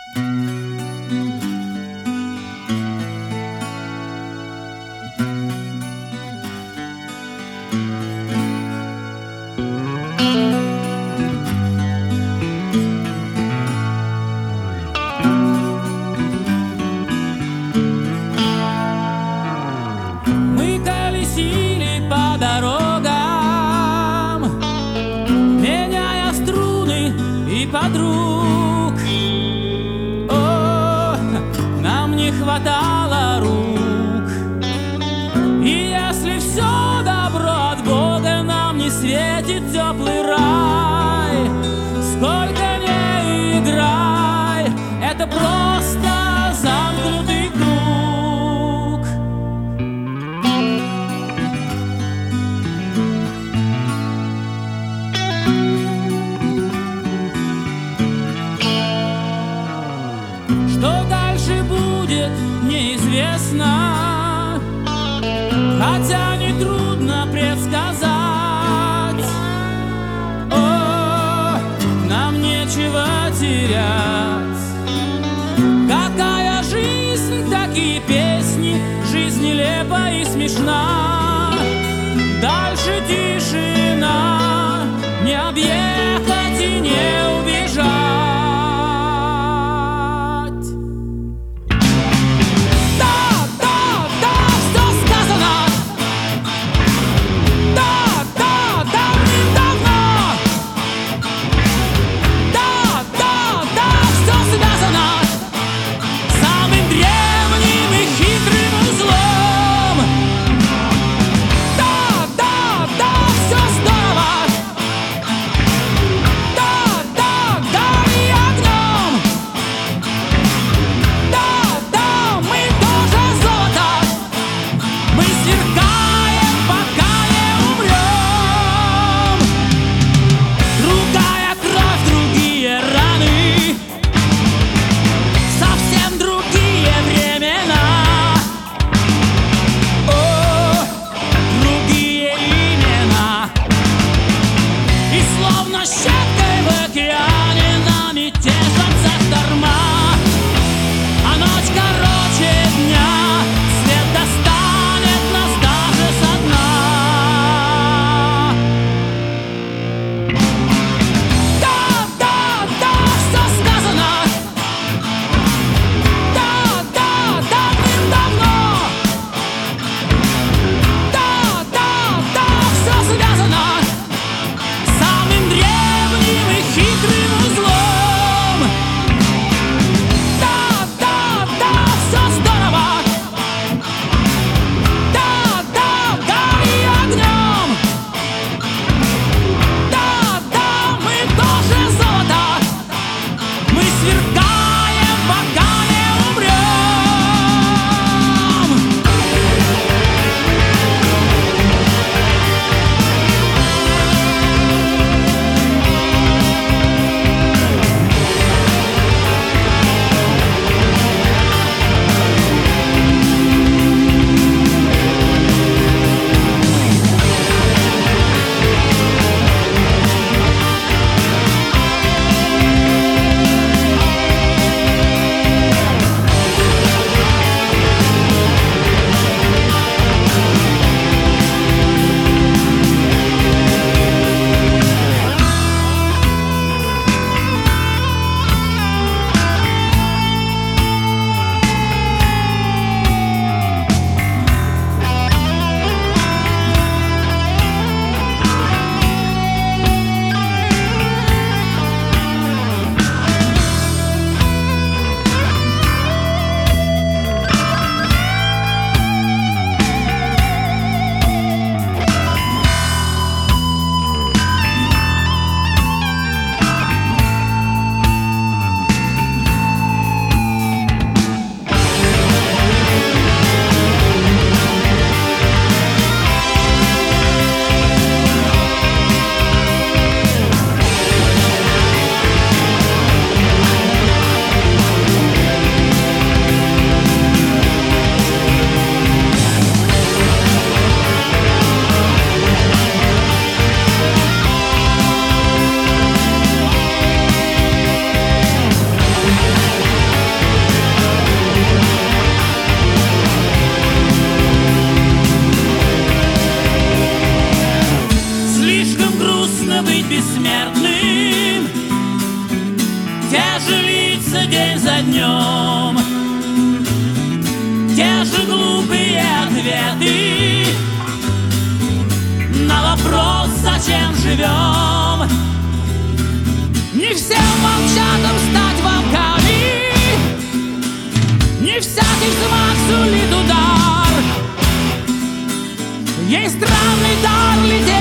Мы колесили по дорогам, меняя струны и подруг. О, нам не хватало рук. И если все добро от Бога, нам не светит теплый рай. Сколько не играй, это просто замкнутый круг. Что дальше будет, неизвестно, хотя нетрудно предсказать. О, нам нечего терять. Какая жизнь, такие песни, жизнь нелепа и смешна. Дальше тишина, не объехать и не убежать. Щепкой в океане нами тешатся шторма, а ночь короче дня, свет достанет нас даже со дна. Да, да, да, все сказано. Да, да, давным-давно. Да, да, да, все связано. Хитрым смертным. Те же лица день за днем, те же глупые ответы на вопрос, зачем живем. Не всем волчатам стать волками, не всякий взмах сулит удар. Есть странный дар лететь